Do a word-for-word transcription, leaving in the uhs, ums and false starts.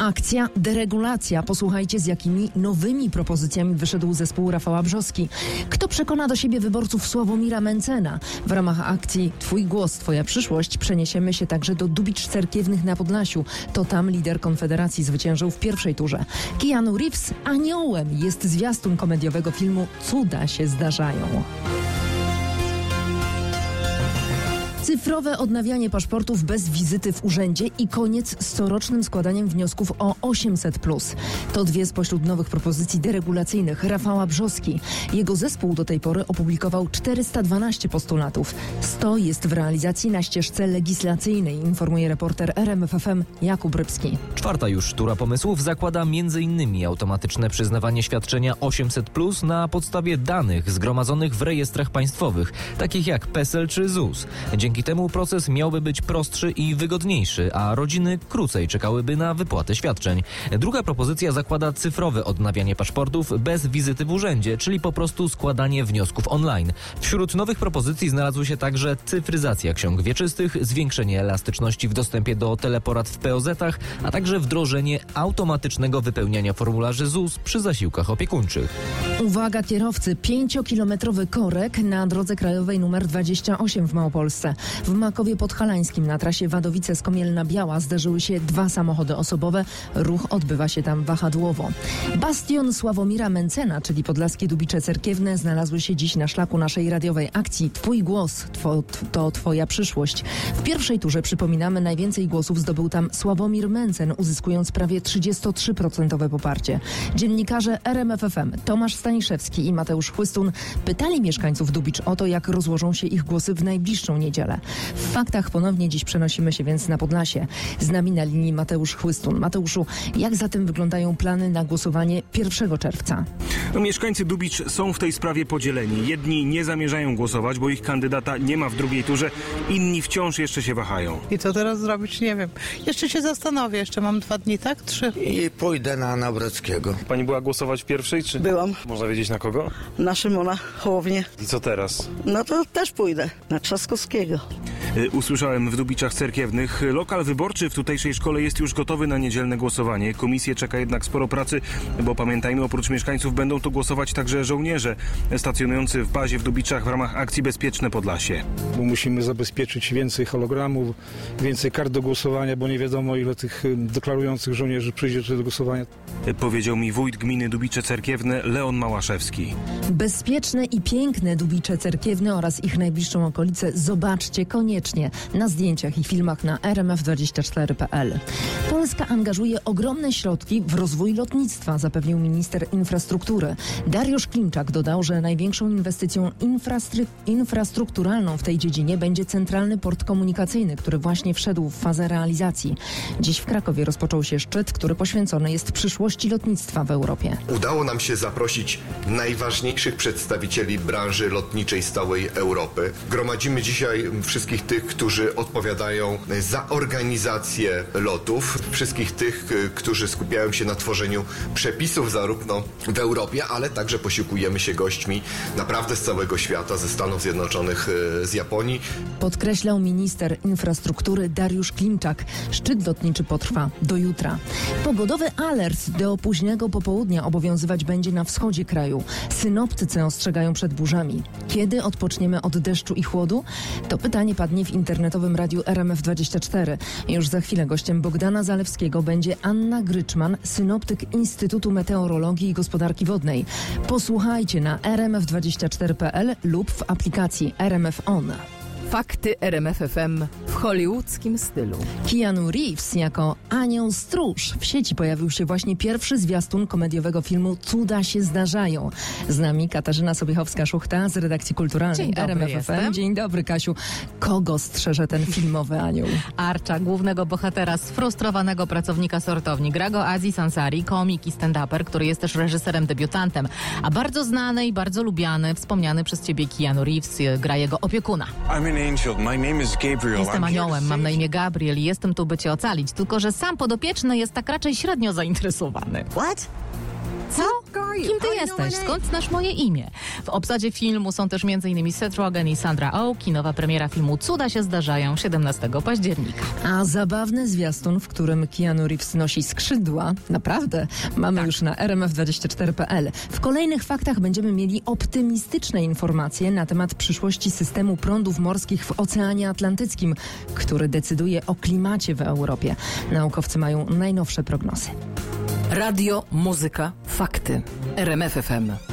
Akcja deregulacja. Posłuchajcie, z jakimi nowymi propozycjami wyszedł zespół Rafała Brzoski. Kto przekona do siebie wyborców Sławomira Mentzena? W ramach akcji Twój głos, Twoja przyszłość przeniesiemy się także do Dubicz Cerkiewnych na Podlasiu. To tam lider Konfederacji zwyciężył w pierwszej turze. Keanu Reeves aniołem jest zwiastun komediowego filmu Cuda się zdarzają. Cyfrowe odnawianie paszportów bez wizyty w urzędzie i koniec z corocznym składaniem wniosków o osiemset plus. To dwie spośród nowych propozycji deregulacyjnych Rafała Brzoski. Jego zespół do tej pory opublikował czterysta dwanaście postulatów. sto jest w realizacji na ścieżce legislacyjnej, informuje reporter R M F F M Jakub Rybski. Czwarta już tura pomysłów zakłada między innymi automatyczne przyznawanie świadczenia osiemset plus na podstawie danych zgromadzonych w rejestrach państwowych, takich jak PESEL czy ZUS. Dzięki temu proces miałby być prostszy i wygodniejszy, a rodziny krócej czekałyby na wypłatę świadczeń. Druga propozycja zakłada cyfrowe odnawianie paszportów bez wizyty w urzędzie, czyli po prostu składanie wniosków online. Wśród nowych propozycji znalazły się także cyfryzacja ksiąg wieczystych, zwiększenie elastyczności w dostępie do teleporad w P O zetach, a także wdrożenie automatycznego wypełniania formularzy ZUS przy zasiłkach opiekuńczych. Uwaga kierowcy, pięciokilometrowy korek na drodze krajowej nr dwadzieścia osiem w Małopolsce. W Makowie Podhalańskim na trasie Wadowice-Skomielna-Biała zderzyły się dwa samochody osobowe. Ruch odbywa się tam wahadłowo. Bastion Sławomira Mentzena, czyli podlaskie Dubicze Cerkiewne, znalazły się dziś na szlaku naszej radiowej akcji Twój głos, two, to Twoja przyszłość. W pierwszej turze, przypominamy, najwięcej głosów zdobył tam Sławomir Mentzen, uzyskując prawie trzydzieści trzy procent poparcie. Dziennikarze R M F F M Tomasz Staniszewski i Mateusz Chłystun pytali mieszkańców Dubicz o to, jak rozłożą się ich głosy w najbliższą niedzielę. W faktach ponownie dziś przenosimy się więc na Podlasie. Z nami na linii Mateusz Chłystun. Mateuszu, jak zatem wyglądają plany na głosowanie pierwszego czerwca? No, mieszkańcy Dubicz są w tej sprawie podzieleni. Jedni nie zamierzają głosować, bo ich kandydata nie ma w drugiej turze. Inni wciąż jeszcze się wahają. I co teraz zrobić? Nie wiem. Jeszcze się zastanowię. Jeszcze mam dwa dni, tak? Trzy. I pójdę na Nawrockiego. Pani była głosować w pierwszej, czy? Byłam. Można wiedzieć na kogo? Na Szymona Hołownię. I co teraz? No to też pójdę. Na Trzaskowskiego. Y, usłyszałem w Dubiczach Cerkiewnych. Lokal wyborczy w tutejszej szkole jest już gotowy na niedzielne głosowanie. Komisję czeka jednak sporo pracy, bo pamiętajmy, oprócz mieszkańców będą tu głosować także żołnierze stacjonujący w bazie w Dubiczach w ramach akcji Bezpieczne Podlasie. Bo musimy zabezpieczyć więcej hologramów, więcej kart do głosowania, bo nie wiadomo, ile tych deklarujących żołnierzy przyjdzie do głosowania. Y, powiedział mi wójt gminy Dubicze Cerkiewne Leon Małaszewski. Bezpieczne i piękne Dubicze Cerkiewne oraz ich najbliższą okolicę zobaczcie koniecznie na zdjęciach i filmach na r m f dwadzieścia cztery kropka p l. Polska angażuje ogromne środki w rozwój lotnictwa, zapewnił minister infrastruktury. Dariusz Klimczak dodał, że największą inwestycją infrastru- infrastrukturalną w tej dziedzinie będzie centralny port komunikacyjny, który właśnie wszedł w fazę realizacji. Dziś w Krakowie rozpoczął się szczyt, który poświęcony jest przyszłości lotnictwa w Europie. Udało nam się zaprosić najważniejszych przedstawicieli branży lotniczej z całej Europy. Gromadzimy dzisiaj wszystkich tych, którzy odpowiadają za organizację lotów, wszystkich tych, którzy skupiają się na tworzeniu przepisów zarówno w Europie, ale także posiłkujemy się gośćmi naprawdę z całego świata, ze Stanów Zjednoczonych, z Japonii. Podkreślał minister infrastruktury Dariusz Klimczak. Szczyt lotniczy potrwa do jutra. Pogodowy alert do późnego popołudnia obowiązywać będzie na wschodzie kraju. Synoptycy ostrzegają przed burzami. Kiedy odpoczniemy od deszczu i chłodu? To pytanie padnie w internetowym radiu R M F dwadzieścia cztery. Już za chwilę gościem Bogdana Zalewskiego będzie Anna Gryczman, synoptyk Instytutu Meteorologii i Gospodarki Wodnej. Posłuchajcie na r m f dwadzieścia cztery kropka p l lub w aplikacji R M F On. Fakty R M F F M w hollywoodzkim stylu. Keanu Reeves jako anioł stróż. W sieci pojawił się właśnie pierwszy zwiastun komediowego filmu Cuda się zdarzają. Z nami Katarzyna Sobiechowska-Szuchta z redakcji kulturalnej R M F F M. Dzień dobry, Kasiu. Kogo strzeże ten filmowy anioł? Arcza, głównego bohatera, sfrustrowanego pracownika sortowni. Gra go Aziz Ansari, komik i stand-uper, który jest też reżyserem debiutantem. A bardzo znany i bardzo lubiany, wspomniany przez ciebie Keanu Reeves gra jego opiekuna. Jestem aniołem, mam na imię Gabriel i jestem tu, by cię ocalić. Tylko że sam podopieczny jest tak raczej średnio zainteresowany. What? Co? Kim ty jesteś? Skąd znasz moje imię? W obsadzie filmu są też m.in. Seth Rogen i Sandra Oh. Kinowa premiera filmu Cuda się zdarzają siedemnastego października. A zabawny zwiastun, w którym Keanu Reeves nosi skrzydła, naprawdę, mamy tak. już na r m f dwadzieścia cztery kropka p l. W kolejnych faktach będziemy mieli optymistyczne informacje na temat przyszłości systemu prądów morskich w Oceanie Atlantyckim, który decyduje o klimacie w Europie. Naukowcy mają najnowsze prognozy. Radio, muzyka, fakty. R M F F M.